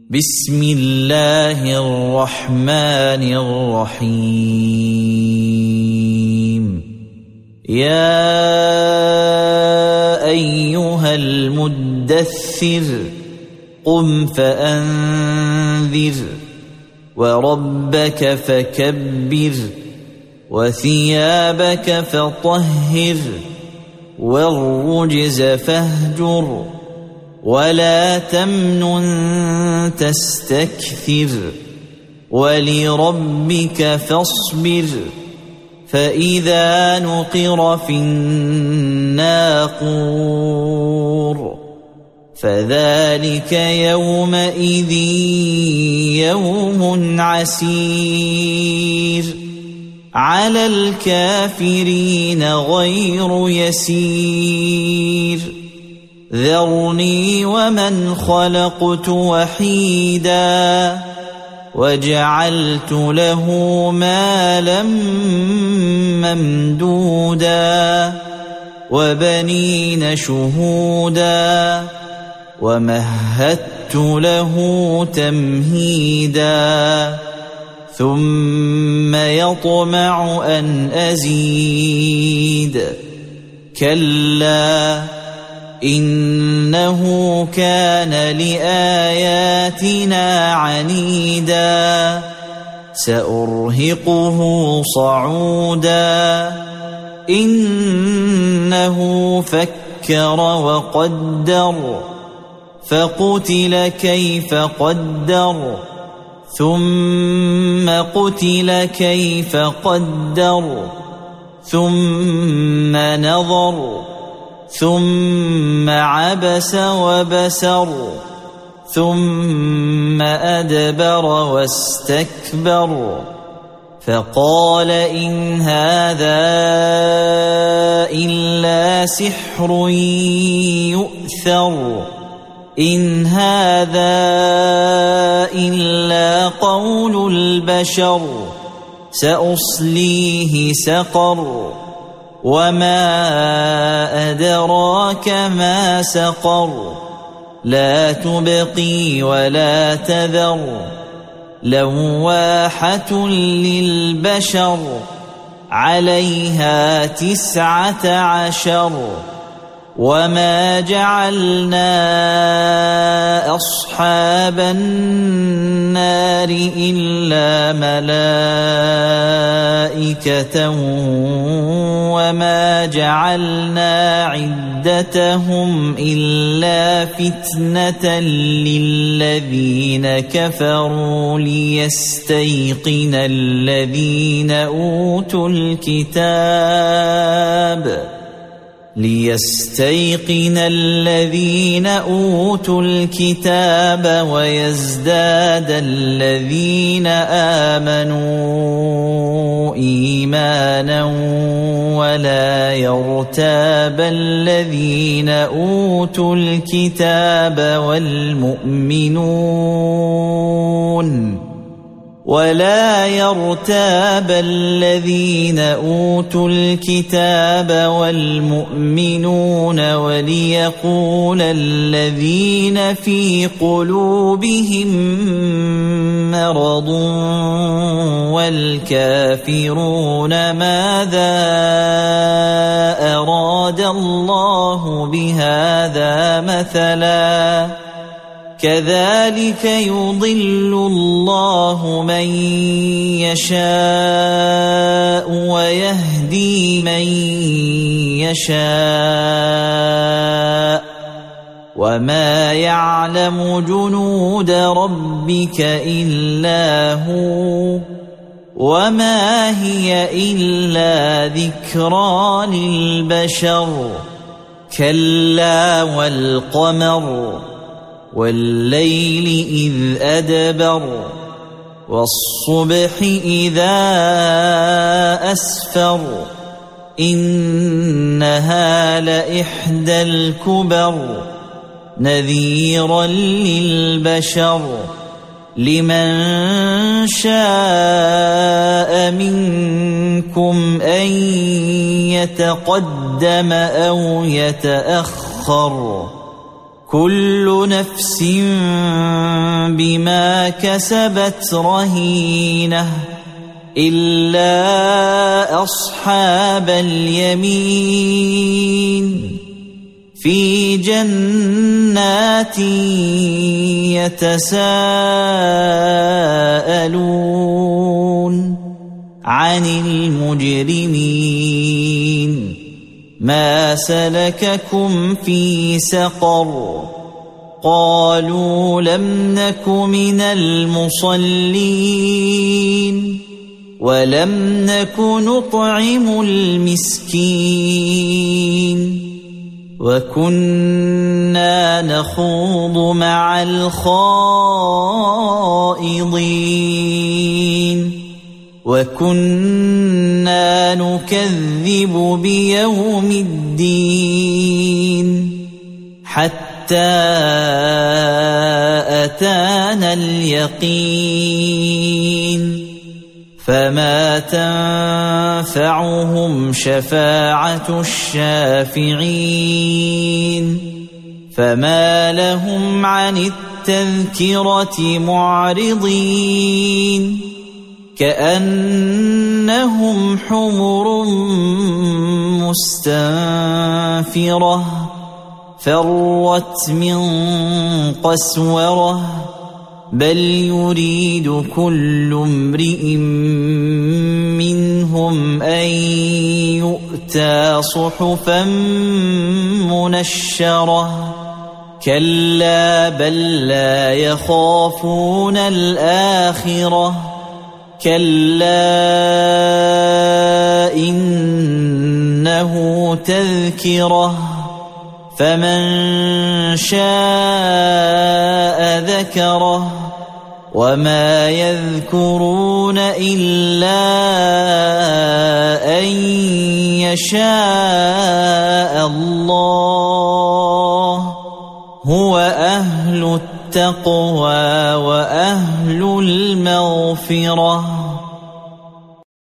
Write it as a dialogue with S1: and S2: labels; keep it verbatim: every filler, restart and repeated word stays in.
S1: بسم الله الرحمن الرحيم يا أيها المدثر قم فأنذر وربك فكبر وثيابك فطهر والرجز فاهجر ولا تمنن تستكثر ولربك فاصبر فإذا نقر في الناقور فذلك يومئذ يوم عسير على الكافرين غير يسير ذرني ومن خلقت وحيدا وجعلت له مالا ممدودا وبنين شهودا ومهدت له تمهيدا ثم يطمع أن أزيد كلا إنه كان لآياتنا عنيدا سأرهقه صعودا إنه فكر وقدر فقتل كيف قدر ثم قتل كيف قدر ثم نظر ثم عبس وبسر ثم أدبر واستكبر فقال إن هذا إلا سحر يؤثر إن هذا إلا قول البشر سأصليه سقر وما أدراك ما سقر لا تبقي ولا تذر لواحة للبشر عليها تسعة عشر وما جعلنا أصحاب النار إلا ملائكة وما جعلنا عدتهم إلا فتنة للذين كفروا ليستيقن الذين أوتوا الكتاب ليستيقن الذين أوتوا الكتاب ويزداد الذين آمنوا إيمانا ولا يرتاب الذين أوتوا الكتاب والمؤمنون ولا يرتاب الذين أوتوا الكتاب والمؤمنون وليقول الذين في قلوبهم مرض والكافرون ماذا أراد الله بهذا مثلا كذلك يضل الله من يشاء ويهدي من يشاء وما يعلم جنود ربك إلا هو وما هي إلا ذكرى للبشر كلا والقمر والليل إذ أدبر والصبح إذا أسفر إنها لإحدى الكبر نذيرا للبشر لمن شاء منكم أن يتقدم أو يتأخر كل نفس بما كسبت رهينة إلا أصحاب اليمين في جنات يتساءلون عن المجرمين ما سلككم في سقر قالوا لم نك من المصلين ولم نك نطعم المسكين وكنا نخوض مع الخائضين وكنا نكذب بيوم الدين حتى أتانا اليقين فما تنفعهم شفاعة الشافعين فما لهم عن التذكرة معرضين كأنهم حمر مستنفرة فرت من قسورة بل يريد كل امرئ منهم أن يؤتى صحفا منشرة كلا بل لا يخافون الآخرة كلا إنه تذكرة فمن شاء ذكره وما يذكرون إلا أن يشاء الله هو أهل التقوى وأهل المغفرة